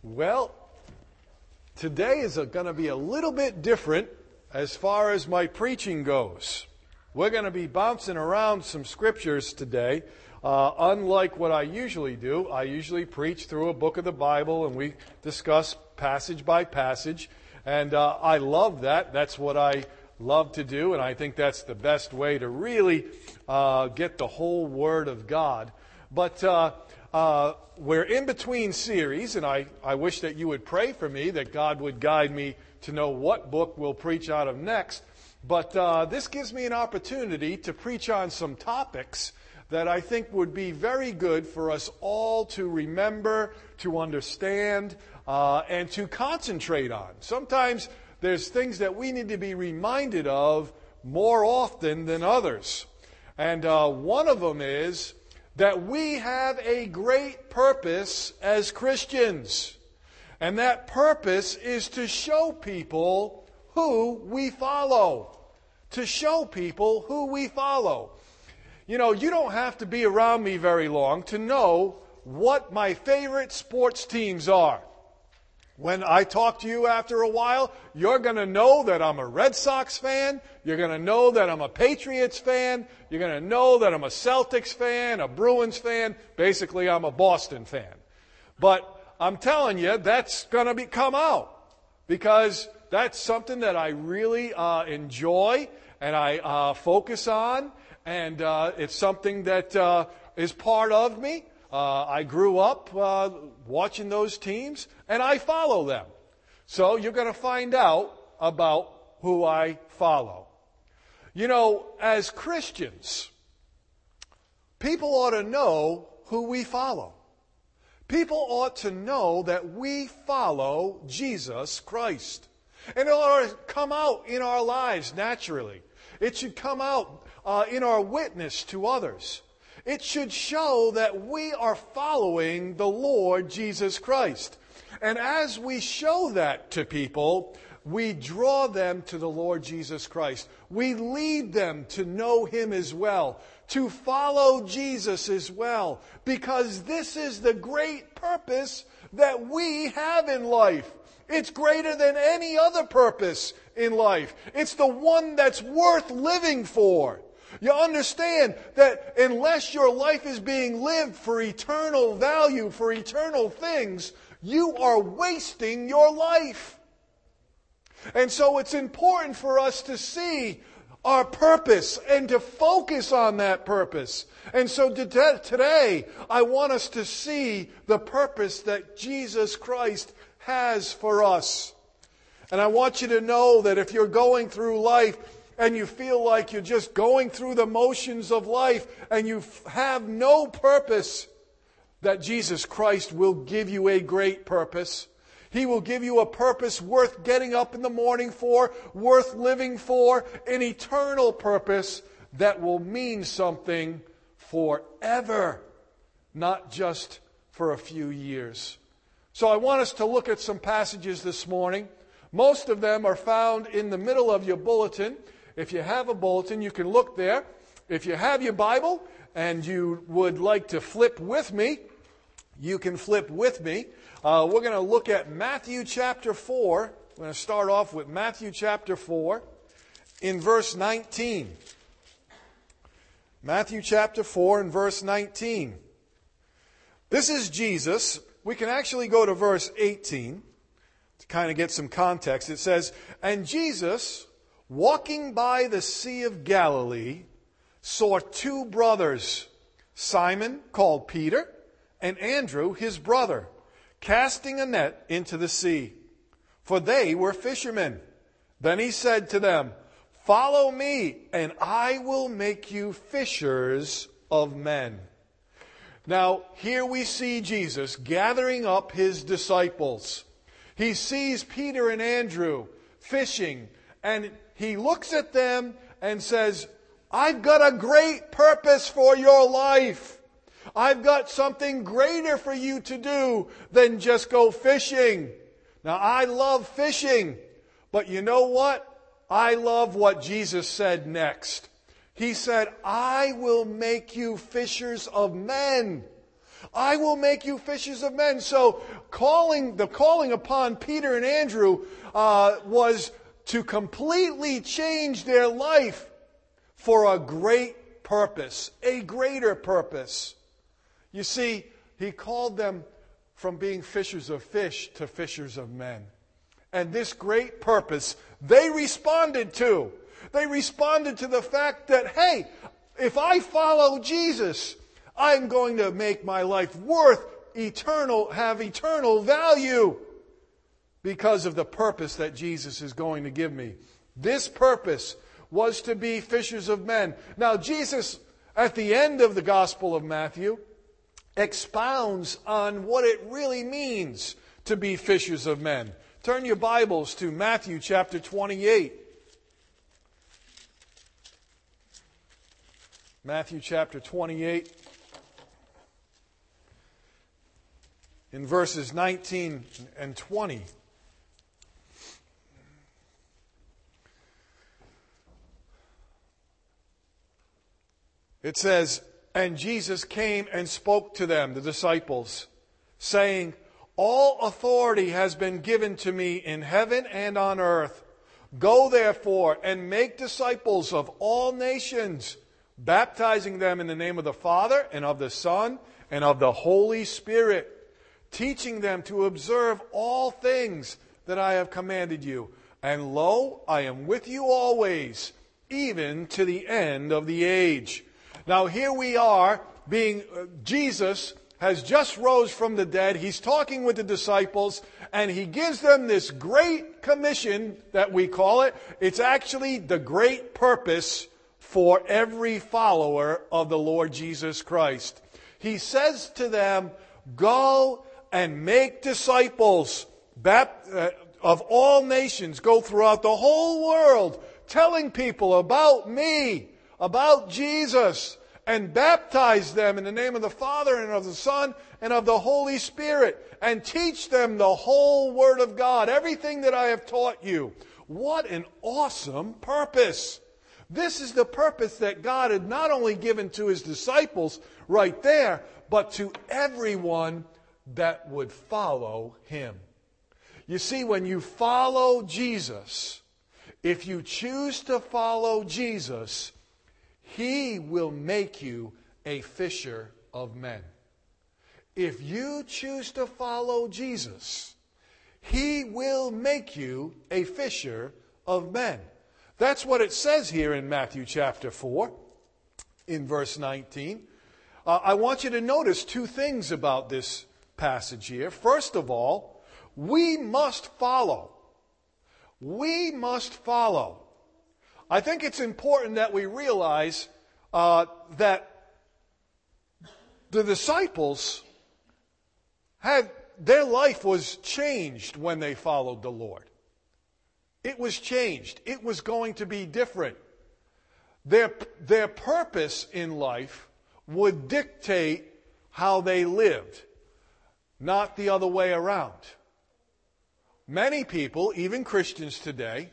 Well, today is going to be a little bit different as far as my preaching goes. We're going to be bouncing around some scriptures today. Unlike what I usually do, I usually preach through a book of the Bible and we discuss passage by passage. And I love that. That's what I love to do, and I think that's the best way to really get the whole Word of God. But we're in between series, and I wish that you would pray for me, that God would guide me to know what book we'll preach out of next. But this gives me an opportunity to preach on some topics that I think would be very good for us all to remember, to understand, and to concentrate on. Sometimes there's things that we need to be reminded of more often than others. And one of them is that we have a great purpose as Christians. And that purpose is to show people who we follow. To show people who we follow. You know, you don't have to be around me very long to know what my favorite sports teams are. When I talk to you after a while, you're going to know that I'm a Red Sox fan. You're going to know that I'm a Patriots fan. You're going to know that I'm a Celtics fan, a Bruins fan. Basically, I'm a Boston fan. But I'm telling you, that's going to come out because that's something that I really enjoy and I focus on. And it's something that is part of me. I grew up watching those teams, and I follow them. So you're going to find out about who I follow. You know, as Christians, people ought to know who we follow. People ought to know that we follow Jesus Christ. And it ought to come out in our lives naturally. It should come out in our witness to others. It should show that we are following the Lord Jesus Christ. And as we show that to people, we draw them to the Lord Jesus Christ. We lead them to know Him as well, to follow Jesus as well, because this is the great purpose that we have in life. It's greater than any other purpose in life. It's the one that's worth living for. You understand that unless your life is being lived for eternal value, for eternal things, you are wasting your life. And so it's important for us to see our purpose and to focus on that purpose. And so today, I want us to see the purpose that Jesus Christ has for us. And I want you to know that if you're going through life and you feel like you're just going through the motions of life and you have no purpose, that Jesus Christ will give you a great purpose. He will give you a purpose worth getting up in the morning for, worth living for, an eternal purpose that will mean something forever, not just for a few years. So I want us to look at some passages this morning. Most of them are found in the middle of your bulletin. If you have a bulletin, you can look there. If you have your Bible and you would like to flip with me, you can flip with me. We're going to look at Matthew chapter 4. We're going to start off with Matthew chapter 4 in verse 19. Matthew chapter 4 and verse 19. This is Jesus. We can actually go to verse 18 to kind of get some context. It says, "And Jesus, walking by the Sea of Galilee, saw two brothers, Simon, called Peter, and Andrew, his brother, casting a net into the sea, for they were fishermen. Then he said to them, 'Follow me, and I will make you fishers of men.'" Now, here we see Jesus gathering up his disciples. He sees Peter and Andrew fishing, and he looks at them and says, "I've got a great purpose for your life. I've got something greater for you to do than just go fishing." Now, I love fishing, but you know what? I love what Jesus said next. He said, "I will make you fishers of men." I will make you fishers of men. So the calling upon Peter and Andrew was to completely change their life for a great purpose, a greater purpose. You see, he called them from being fishers of fish to fishers of men. And this great purpose, they responded to. They responded to the fact that, hey, if I follow Jesus, I'm going to make my life have eternal value because of the purpose that Jesus is going to give me. This purpose was to be fishers of men. Now, Jesus, at the end of the Gospel of Matthew, expounds on what it really means to be fishers of men. Turn your Bibles to Matthew chapter 28. Matthew chapter 28, in verses 19 and 20. It says, "And Jesus came and spoke to them," the disciples, saying, "All authority has been given to me in heaven and on earth. Go therefore and make disciples of all nations, baptizing them in the name of the Father and of the Son and of the Holy Spirit, teaching them to observe all things that I have commanded you. And lo, I am with you always, even to the end of the age." Now here we are, Jesus has just rose from the dead. He's talking with the disciples, and he gives them this great commission that we call it. It's actually the great purpose for every follower of the Lord Jesus Christ. He says to them, "Go and make disciples of all nations." Go throughout the whole world, telling people about me, about Jesus, and baptize them in the name of the Father and of the Son and of the Holy Spirit, and teach them the whole Word of God, everything that I have taught you. What an awesome purpose! This is the purpose that God had not only given to his disciples right there, but to everyone that would follow him. You see, when you follow Jesus, if you choose to follow Jesus, he will make you a fisher of men. If you choose to follow Jesus, he will make you a fisher of men. That's what it says here in Matthew chapter 4, in verse 19. I want you to notice two things about this passage here. First of all, we must follow. We must follow. I think it's important that we realize that the disciples their life was changed when they followed the Lord. It was changed. It was going to be different. Their purpose in life would dictate how they lived, not the other way around. Many people, even Christians today,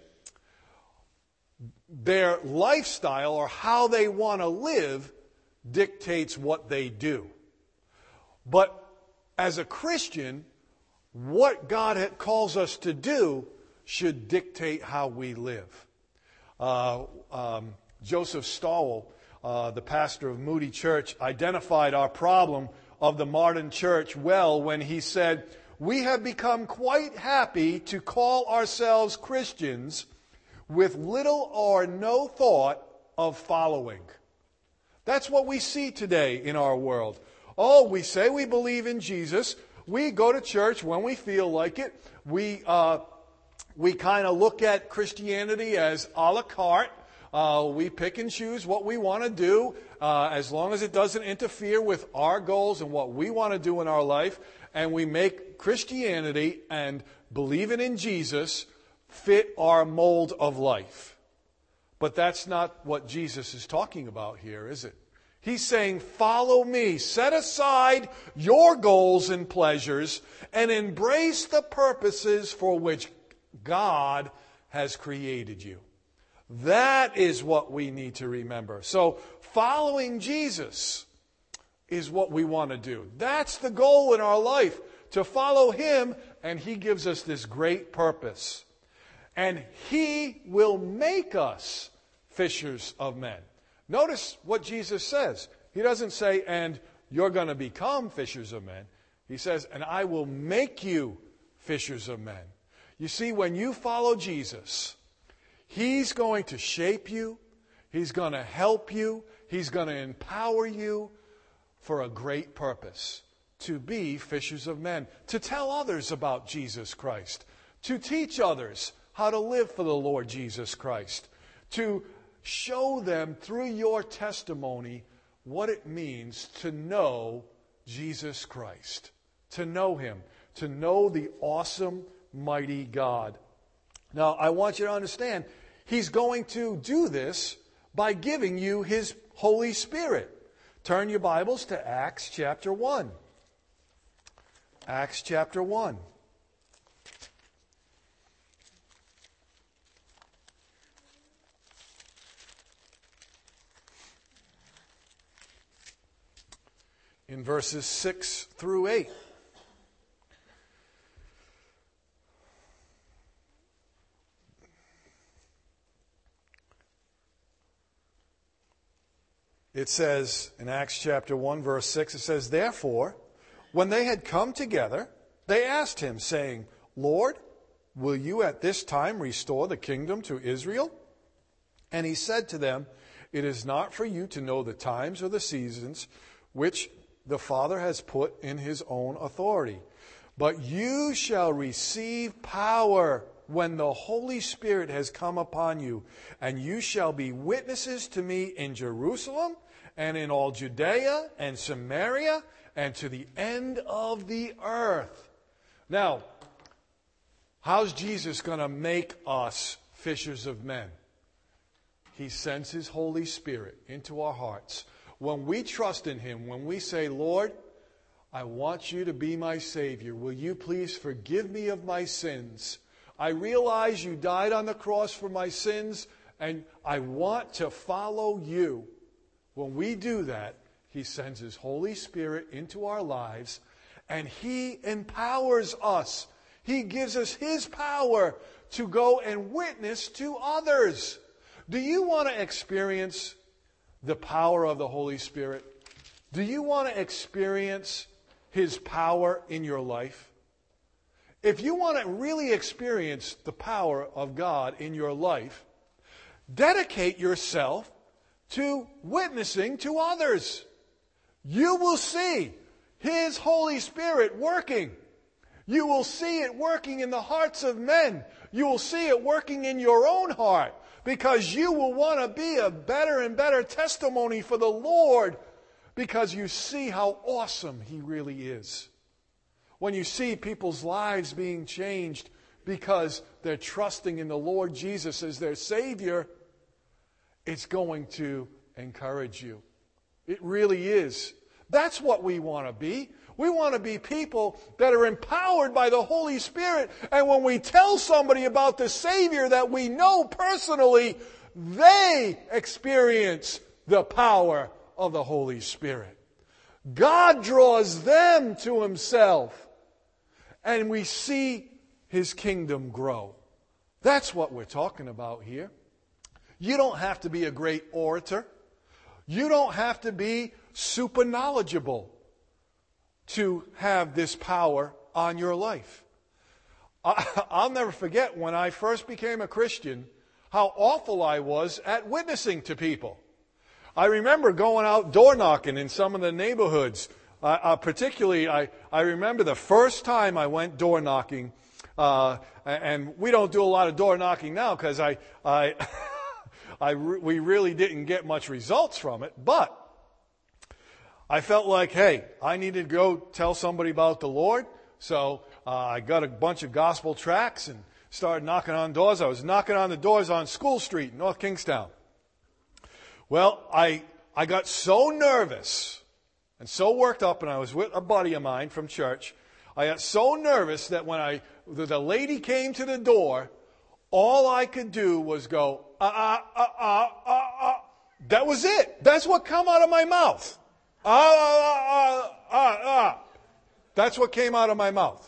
their lifestyle or how they want to live dictates what they do. But as a Christian, what God calls us to do should dictate how we live. Joseph Stowell, the pastor of Moody Church, identified our problem of the modern church well when he said, "We have become quite happy to call ourselves Christians with little or no thought of following." That's what we see today in our world. Oh, we say we believe in Jesus. We go to church when we feel like it. We kind of look at Christianity as a la carte. We pick and choose what we want to do as long as it doesn't interfere with our goals and what we want to do in our life. And we make Christianity and believing in Jesus fit our mold of life. But that's not what Jesus is talking about here, is it? He's saying, follow me. Set aside your goals and pleasures and embrace the purposes for which God has created you. That is what we need to remember. So following Jesus is what we want to do. That's the goal in our life, to follow Him, and He gives us this great purpose. And He will make us fishers of men. Notice what Jesus says. He doesn't say, and you're going to become fishers of men. He says, and I will make you fishers of men. You see, when you follow Jesus, He's going to shape you. He's going to help you. He's going to empower you for a great purpose, to be fishers of men, to tell others about Jesus Christ, to teach others how to live for the Lord Jesus Christ, to show them through your testimony what it means to know Jesus Christ, to know Him, to know the awesome, mighty God. Now, I want you to understand, He's going to do this by giving you His Holy Spirit. Turn your Bibles to Acts chapter 1. Acts chapter 1. In verses 6 through 8. It says in Acts chapter 1, verse 6, it says, therefore, when they had come together, they asked Him, saying, Lord, will you at this time restore the kingdom to Israel? And He said to them, it is not for you to know the times or the seasons which the Father has put in His own authority. But you shall receive power when the Holy Spirit has come upon you, and you shall be witnesses to me in Jerusalem and in all Judea and Samaria and to the end of the earth. Now, how's Jesus going to make us fishers of men? He sends His Holy Spirit into our hearts. When we trust in Him, when we say, Lord, I want you to be my Savior. Will you please forgive me of my sins? I realize you died on the cross for my sins, and I want to follow you. When we do that, He sends His Holy Spirit into our lives, and He empowers us. He gives us His power to go and witness to others. Do you want to experience the power of the Holy Spirit? Do you want to experience His power in your life? If you want to really experience the power of God in your life, dedicate yourself to witnessing to others. You will see His Holy Spirit working. You will see it working in the hearts of men. You will see it working in your own heart, because you will want to be a better and better testimony for the Lord, because you see how awesome He really is. When you see people's lives being changed because they're trusting in the Lord Jesus as their Savior, it's going to encourage you. It really is. That's what we want to be. We want to be people that are empowered by the Holy Spirit. And when we tell somebody about the Savior that we know personally, they experience the power of the Holy Spirit. God draws them to Himself. And we see His kingdom grow. That's what we're talking about here. You don't have to be a great orator. You don't have to be super knowledgeable to have this power on your life. I'll never forget when I first became a Christian, how awful I was at witnessing to people. I remember going out door knocking in some of the neighborhoods. Particularly, I remember the first time I went door knocking, and we don't do a lot of door knocking now because we really didn't get much results from it. But I felt like, hey, I needed to go tell somebody about the Lord. So I got a bunch of gospel tracts and started knocking on doors. I was knocking on the doors on School Street, North Kingstown. Well, I got so nervous and so worked up, and I was with a buddy of mine from church. I got so nervous that when the lady came to the door, all I could do was go, That was it. That's what come out of my mouth. That's what came out of my mouth.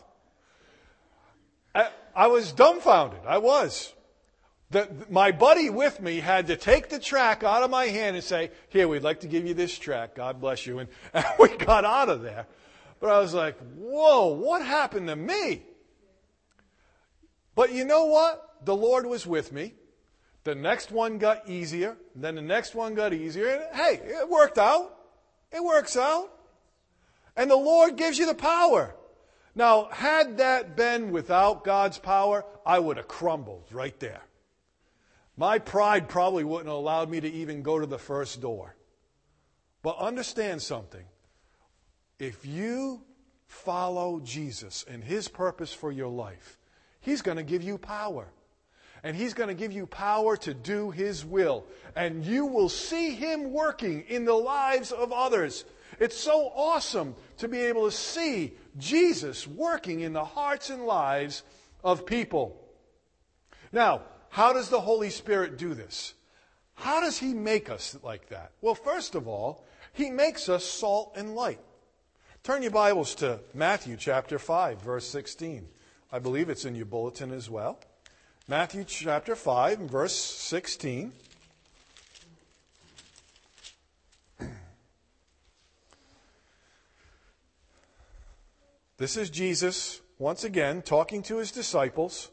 I was dumbfounded. I was. My buddy with me had to take the track out of my hand and say, here, we'd like to give you this track. God bless you. And we got out of there. But I was like, whoa, what happened to me? But you know what? The Lord was with me. The next one got easier. Then the next one got easier. And hey, it worked out. It works out. And the Lord gives you the power. Now, had that been without God's power, I would have crumbled right there. My pride probably wouldn't have allowed me to even go to the first door. But understand something. If you follow Jesus and His purpose for your life, He's going to give you power. And He's going to give you power to do His will. And you will see Him working in the lives of others. It's so awesome to be able to see Jesus working in the hearts and lives of people. Now, how does the Holy Spirit do this? How does He make us like that? Well, first of all, He makes us salt and light. Turn your Bibles to Matthew chapter 5, verse 16. I believe it's in your bulletin as well. Matthew chapter 5, verse 16. This is Jesus, once again, talking to His disciples.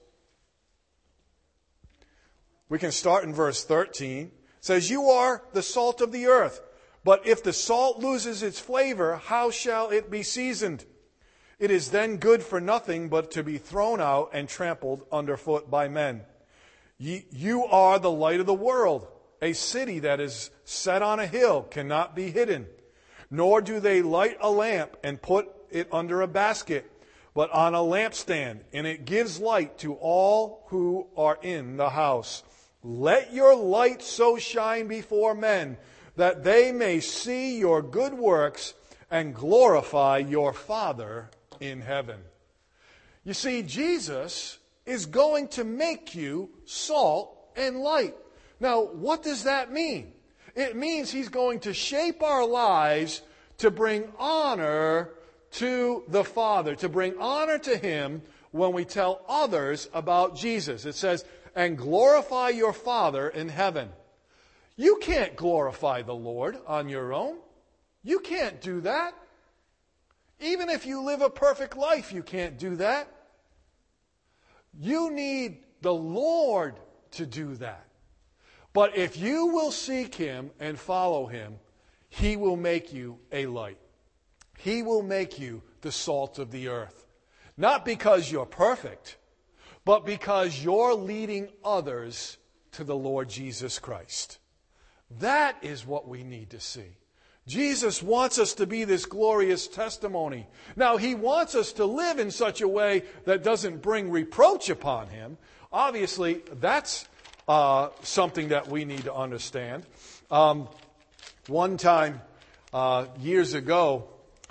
We can start in verse 13. It says, you are the salt of the earth. But if the salt loses its flavor, how shall it be seasoned? It is then good for nothing but to be thrown out and trampled underfoot by men. You are the light of the world. A city that is set on a hill cannot be hidden. Nor do they light a lamp and put it under a basket, but on a lampstand, and it gives light to all who are in the house. Let your light so shine before men that they may see your good works and glorify your Father in heaven. You see, Jesus is going to make you salt and light. Now, what does that mean? It means He's going to shape our lives to bring honor to the Father, to bring honor to Him when we tell others about Jesus. It says, and glorify your Father in heaven. You can't glorify the Lord on your own. You can't do that. Even if you live a perfect life, you can't do that. You need the Lord to do that. But if you will seek Him and follow Him, He will make you a light. He will make you the salt of the earth. Not because you're perfect, but because you're leading others to the Lord Jesus Christ. That is what we need to see. Jesus wants us to be this glorious testimony. Now, He wants us to live in such a way that doesn't bring reproach upon Him. Obviously, that's something that we need to understand. One time, years ago,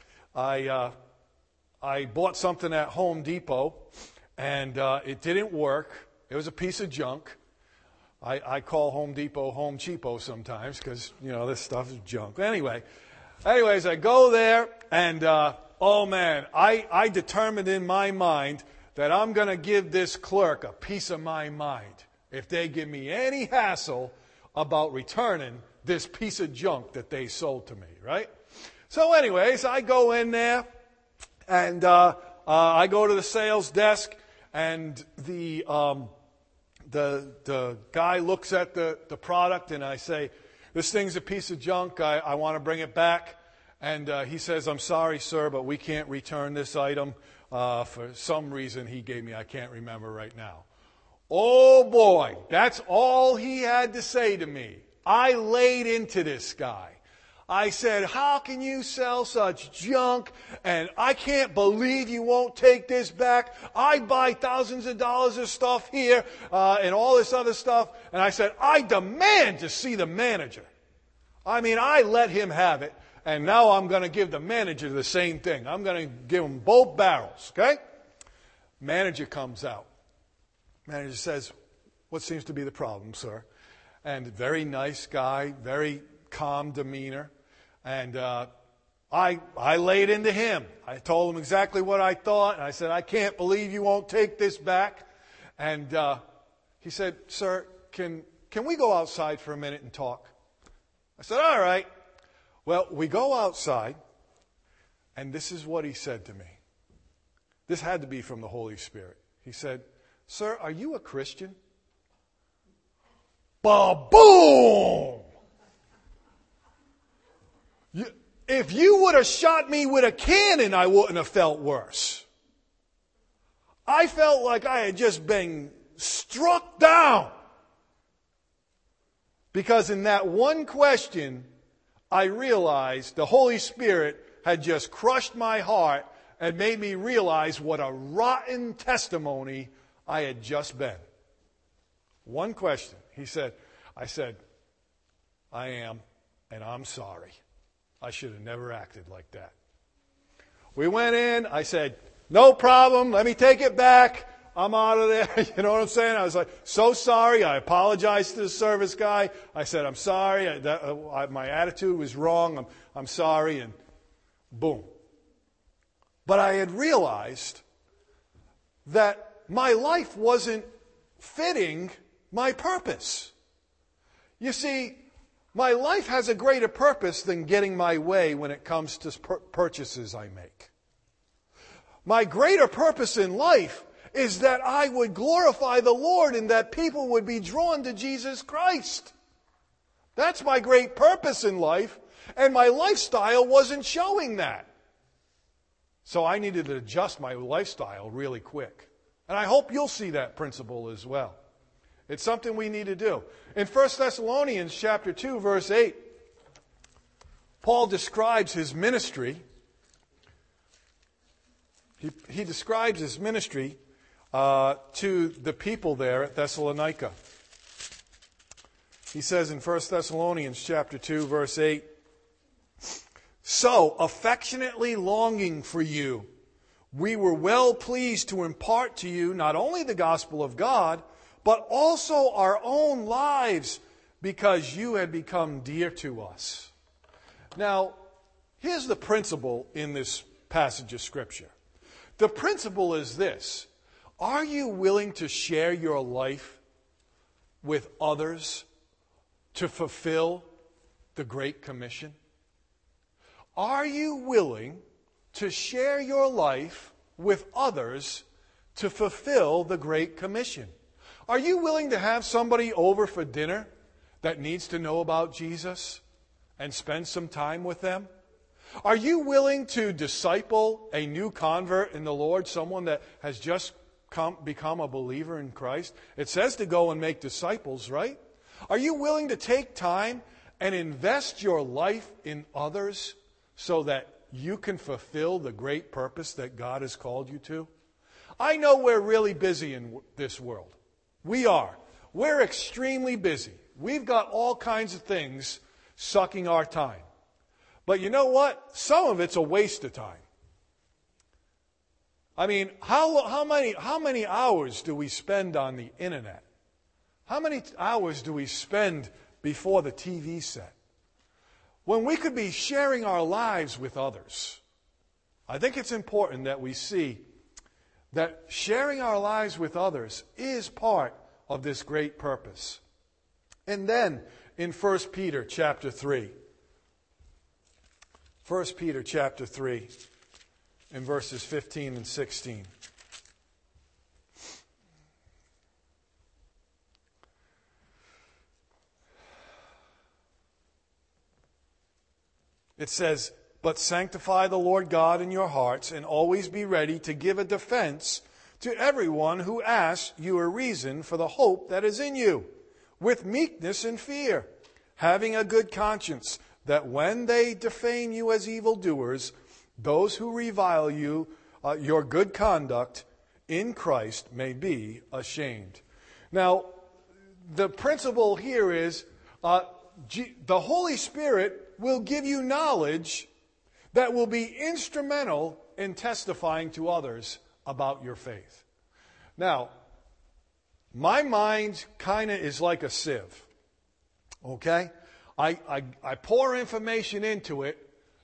I bought something at Home Depot, and it didn't work. It was a piece of junk. I call Home Depot Home Cheapo sometimes because, this stuff is junk. Anyways, I go there, and oh man, I determined in my mind that I'm going to give this clerk a piece of my mind if they give me any hassle about returning this piece of junk that they sold to me, right? So anyways, I go in there, and I go to the sales desk, and the guy looks at the product, and I say, this thing's a piece of junk. I want to bring it back. And he says, I'm sorry, sir, but we can't return this item for some reason he gave me. I can't remember right now. Oh, boy, that's all he had to say to me. I laid into this guy. I said, how can you sell such junk? And I can't believe you won't take this back. I buy thousands of dollars of stuff here and all this other stuff. And I said, I demand to see the manager. I let him have it. And now I'm going to give the manager the same thing. I'm going to give him both barrels, okay? Manager comes out. Manager says, what seems to be the problem, sir? And very nice guy, very calm demeanor. And I laid into him. I told him exactly what I thought. And I said, I can't believe you won't take this back. And he said, sir, can we go outside for a minute and talk? I said, all right. Well, we go outside, and this is what he said to me. This had to be from the Holy Spirit. He said, sir, are you a Christian? Ba-boom! If you would have shot me with a cannon, I wouldn't have felt worse. I felt like I had just been struck down. Because in that one question, I realized the Holy Spirit had just crushed my heart and made me realize what a rotten testimony I had just been. One question. I said, I am, and I'm sorry. I should have never acted like that. We went in. I said, no problem. Let me take it back. I'm out of there. You know what I'm saying? I was like, so sorry. I apologized to the service guy. I said, I'm sorry. My attitude was wrong. I'm sorry. And boom. But I had realized that my life wasn't fitting my purpose. You see, my life has a greater purpose than getting my way when it comes to purchases I make. My greater purpose in life is that I would glorify the Lord and that people would be drawn to Jesus Christ. That's my great purpose in life, and my lifestyle wasn't showing that. So I needed to adjust my lifestyle really quick. And I hope you'll see that principle as well. It's something we need to do. In 1 Thessalonians chapter 2, verse 8, Paul describes his ministry. He describes his ministry to the people there at Thessalonica. He says in 1 Thessalonians chapter 2, verse 8, so, affectionately longing for you, we were well pleased to impart to you not only the gospel of God, but also our own lives, because you had become dear to us. Now, here's the principle in this passage of Scripture. The principle is this. Are you willing to share your life with others to fulfill the Great Commission? Are you willing to share your life with others to fulfill the Great Commission? Are you willing to have somebody over for dinner that needs to know about Jesus and spend some time with them? Are you willing to disciple a new convert in the Lord, someone that has just become a believer in Christ? It says to go and make disciples, right? Are you willing to take time and invest your life in others so that you can fulfill the great purpose that God has called you to? I know we're really busy in this world. We are. We're extremely busy. We've got all kinds of things sucking our time. But you know what? Some of it's a waste of time. I mean, how many hours do we spend on the internet? How many hours do we spend before the TV set? When we could be sharing our lives with others. I think it's important that we see that sharing our lives with others is part of this great purpose. And then in 1 Peter chapter 3. 1 Peter chapter 3 in verses 15 and 16. It says, but sanctify the Lord God in your hearts, and always be ready to give a defense to everyone who asks you a reason for the hope that is in you, with meekness and fear, having a good conscience, that when they defame you as evildoers, those who revile you, your good conduct in Christ may be ashamed. Now, the principle here is the Holy Spirit will give you knowledge that will be instrumental in testifying to others about your faith. Now, my mind kind of is like a sieve. Okay? I pour information into it,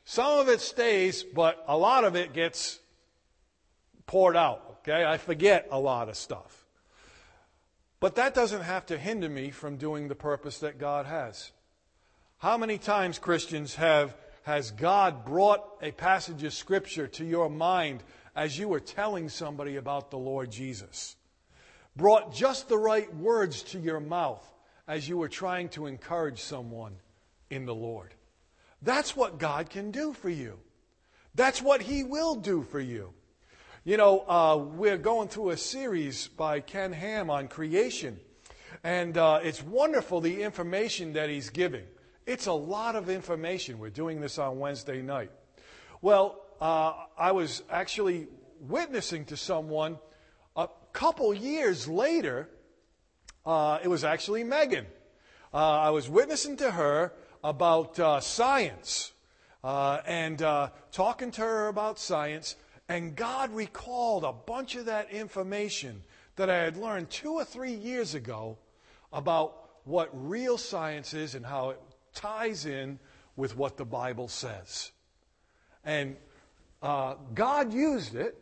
Some of it stays, but a lot of it gets poured out, okay? I forget a lot of stuff. But that doesn't have to hinder me from doing the purpose that God has. How many times, Christians, has God brought a passage of Scripture to your mind as you were telling somebody about the Lord Jesus? Brought just the right words to your mouth as you were trying to encourage someone in the Lord. That's what God can do for you. That's what He will do for you. You know, we're going through a series by Ken Ham on creation. And it's wonderful, the information that he's giving. It's a lot of information. We're doing this on Wednesday night. Well, I was actually witnessing to someone a couple years later. It was actually Megan. I was witnessing to her about science and talking to her about science. And God recalled a bunch of that information that I had learned 2 or 3 years ago about what real science is and how it ties in with what the Bible says. And God used it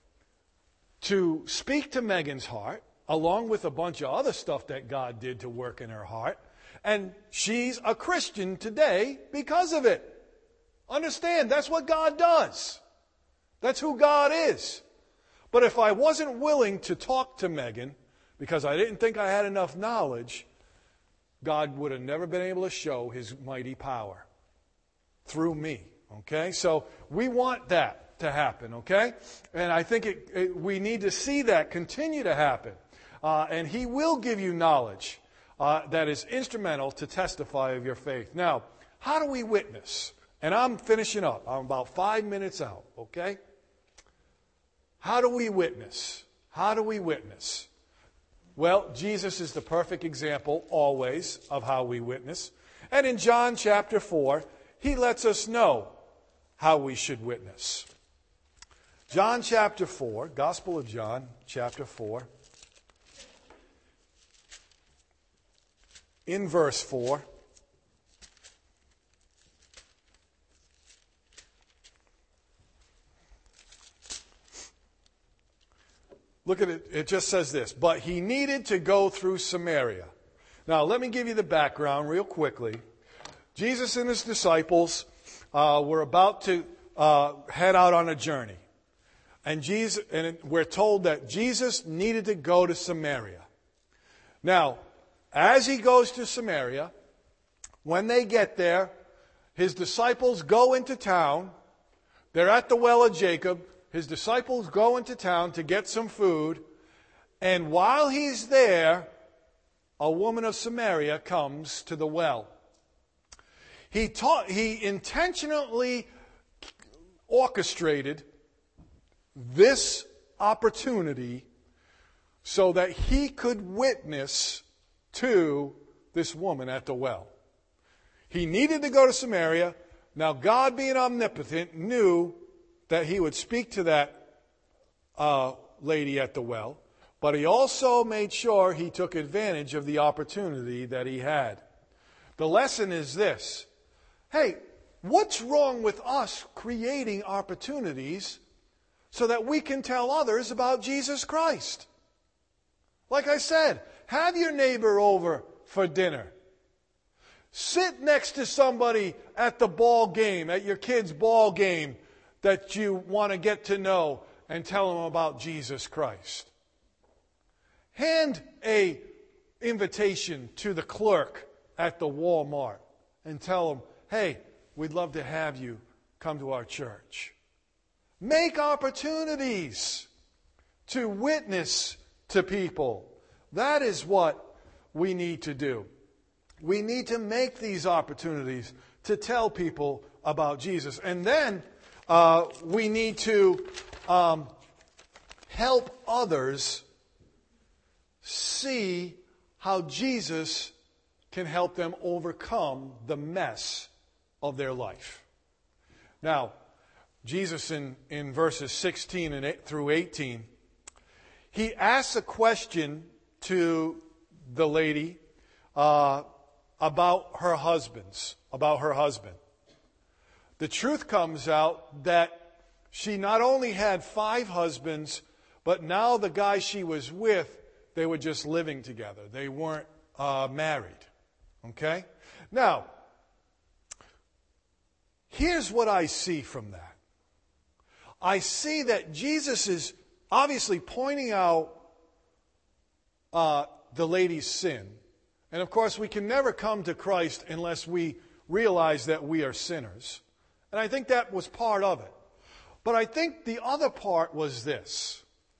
to speak to Megan's heart, along with a bunch of other stuff that God did to work in her heart. And she's a Christian today because of it. Understand, that's what God does. That's who God is. But if I wasn't willing to talk to Megan, because I didn't think I had enough knowledge, God would have never been able to show His mighty power through me. Okay? So we want that to happen. Okay? And I think we need to see that continue to happen. And He will give you knowledge that is instrumental to testify of your faith. Now, how do we witness? And I'm finishing up. I'm about 5 minutes out. Okay? How do we witness? How do we witness? Well, Jesus is the perfect example always of how we witness. And in John chapter 4, He lets us know how we should witness. John chapter 4, Gospel of John chapter 4, in verse 4. Look at it. It just says this. But He needed to go through Samaria. Now, let me give you the background real quickly. Jesus and His disciples were about to head out on a journey. And we're told that Jesus needed to go to Samaria. Now, as He goes to Samaria, when they get there, His disciples go into town. They're at the well of Jacob. His disciples go into town to get some food, and while He's there, a woman of Samaria comes to the well. He intentionally orchestrated this opportunity so that He could witness to this woman at the well. He needed to go to Samaria. Now, God, being omnipotent, knew that He would speak to that lady at the well, but He also made sure He took advantage of the opportunity that He had. The lesson is this. Hey, what's wrong with us creating opportunities so that we can tell others about Jesus Christ? Like I said, have your neighbor over for dinner. Sit next to somebody at the ball game, at your kid's ball game, that you want to get to know and tell them about Jesus Christ. Hand an invitation to the clerk at the Walmart and tell them, hey, we'd love to have you come to our church. Make opportunities to witness to people. That is what we need to do. We need to make these opportunities to tell people about Jesus. And then we need to help others see how Jesus can help them overcome the mess of their life. Now, Jesus in verses 16 through 18, He asks a question to the lady about her husband. the truth comes out that she not only had 5 husbands, but now the guy she was with, they were just living together. They weren't married. Okay? Now, here's what I see from that. I see that Jesus is obviously pointing out the lady's sin. And of course, we can never come to Christ unless we realize that we are sinners. And I think that was part of it. But I think the other part was this.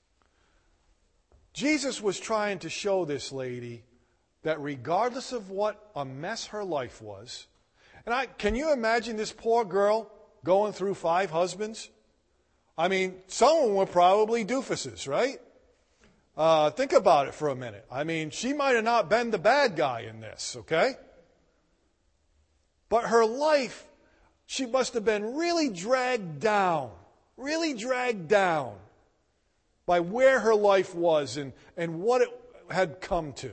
Jesus was trying to show this lady that regardless of what a mess her life was, and can you imagine this poor girl going through 5 husbands? I mean, some of them were probably doofuses, right? Think about it for a minute. I mean, she might have not been the bad guy in this, okay? But her life, she must have been really dragged down by where her life was and what it had come to.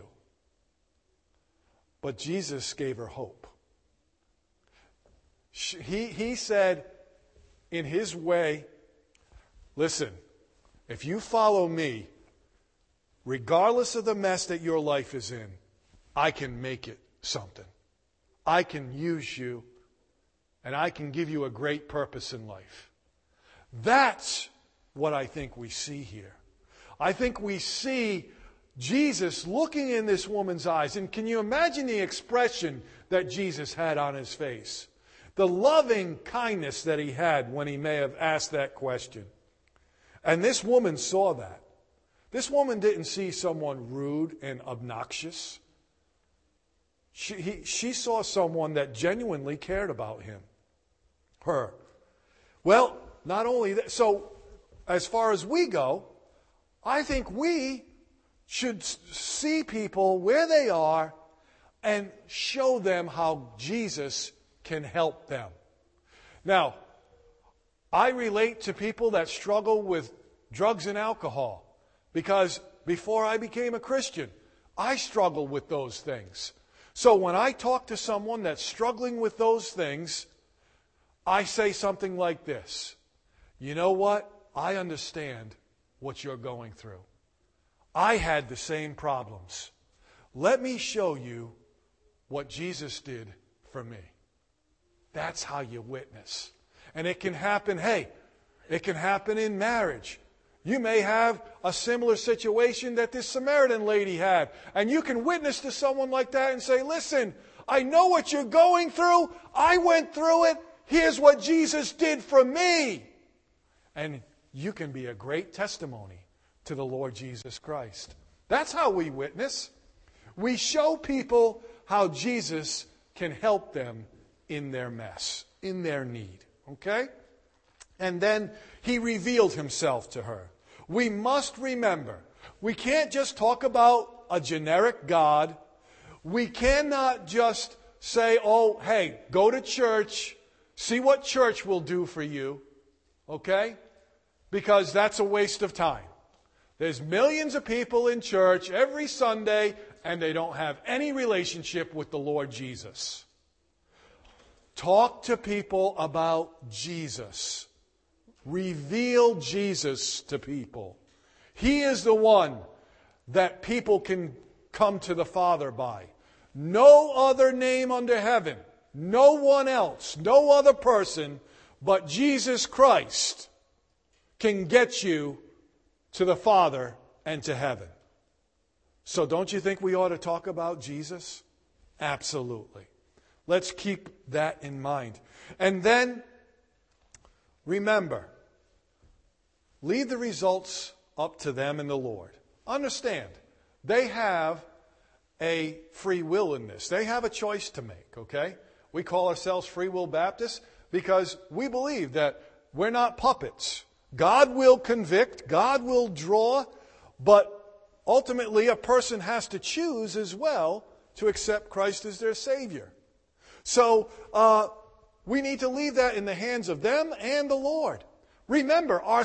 But Jesus gave her hope. He said in His way, listen, if you follow me, regardless of the mess that your life is in, I can make it something. I can use you, and I can give you a great purpose in life. That's what I think we see here. I think we see Jesus looking in this woman's eyes. And can you imagine the expression that Jesus had on His face? The loving kindness that He had when He may have asked that question. And this woman saw that. This woman didn't see someone rude and obnoxious. She saw someone that genuinely cared about her. Well, not only that, so as far as we go, I think we should see people where they are and show them how Jesus can help them. Now, I relate to people that struggle with drugs and alcohol because before I became a Christian, I struggled with those things. So when I talk to someone that's struggling with those things, I say something like this. You know what? I understand what you're going through. I had the same problems. Let me show you what Jesus did for me. That's how you witness. And it can happen, it can happen in marriage. You may have a similar situation that this Samaritan lady had. And you can witness to someone like that and say, listen, I know what you're going through. I went through it. Here's what Jesus did for me. And you can be a great testimony to the Lord Jesus Christ. That's how we witness. We show people how Jesus can help them in their mess, in their need. Okay? And then He revealed Himself to her. We must remember, we can't just talk about a generic God. We cannot just say, oh, hey, go to church, see what church will do for you. Okay? Because that's a waste of time. There's millions of people in church every Sunday, and they don't have any relationship with the Lord Jesus. Talk to people about Jesus. Reveal Jesus to people. He is the one that people can come to the Father by. No other name under heaven, no one else, no other person but Jesus Christ can get you to the Father and to heaven. So don't you think we ought to talk about Jesus? Absolutely. Let's keep that in mind. And then, remember, leave the results up to them and the Lord. Understand, they have a free will in this. They have a choice to make, okay? We call ourselves Free Will Baptists because we believe that we're not puppets. God will convict, God will draw, but ultimately a person has to choose as well to accept Christ as their Savior. So we need to leave that in the hands of them and the Lord. Remember, our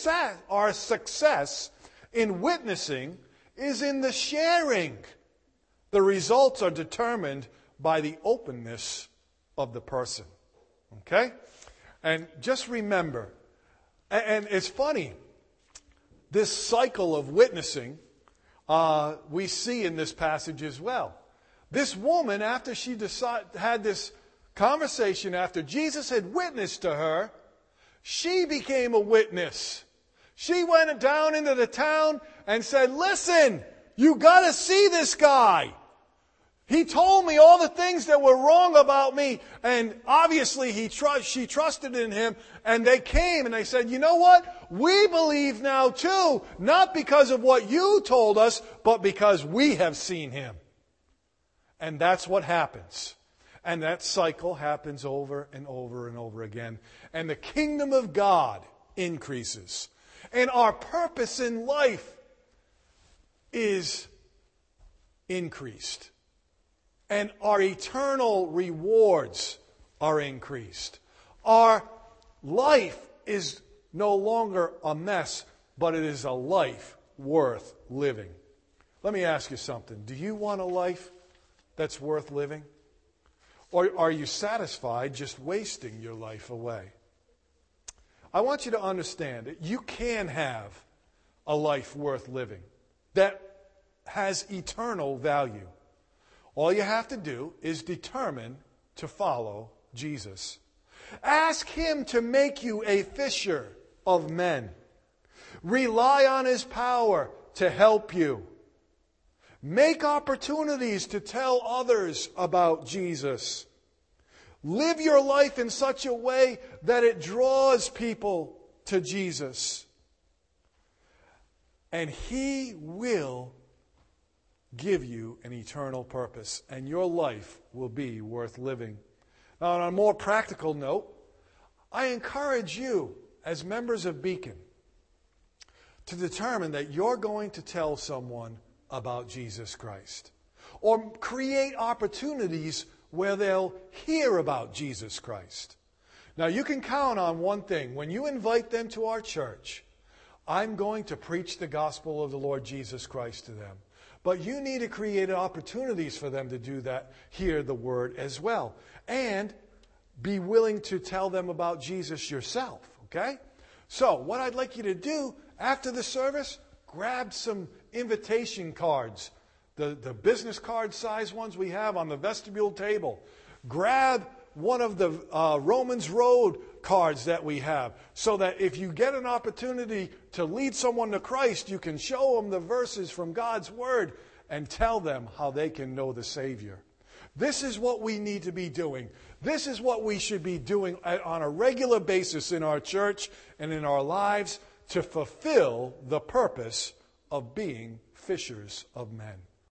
success in witnessing is in the sharing. The results are determined by the openness of the person. Okay? And just remember, and it's funny, this cycle of witnessing we see in this passage as well. This woman, after she had this conversation, after Jesus had witnessed to her, she became a witness. She went down into the town and said, listen, you got to see this guy. He told me all the things that were wrong about me. And obviously she trusted in him. And they came and they said, you know what? We believe now too. Not because of what you told us, but because we have seen him. And that's what happens. And that cycle happens over and over and over again. And the kingdom of God increases. And our purpose in life is increased. And our eternal rewards are increased. Our life is no longer a mess, but it is a life worth living. Let me ask you something. Do you want a life that's worth living? Or are you satisfied just wasting your life away? I want you to understand that you can have a life worth living that has eternal value. All you have to do is determine to follow Jesus. Ask him to make you a fisher of men. Rely on his power to help you. Make opportunities to tell others about Jesus. Live your life in such a way that it draws people to Jesus. And he will give you an eternal purpose, and your life will be worth living. Now, on a more practical note, I encourage you, as members of Beacon, to determine that you're going to tell someone about Jesus Christ, or create opportunities where they'll hear about Jesus Christ. Now, you can count on one thing. When you invite them to our church, I'm going to preach the gospel of the Lord Jesus Christ to them. But you need to create opportunities for them to do that, hear the word as well. And be willing to tell them about Jesus yourself, okay? So, what I'd like you to do after the service, grab some invitation cards. The business card size ones we have on the vestibule table. Grab one of the Romans Road cards that we have, so that if you get an opportunity to lead someone to Christ, you can show them the verses from God's Word and tell them how they can know the Savior. This is what we need to be doing. This is what we should be doing on a regular basis in our church and in our lives to fulfill the purpose of being fishers of men.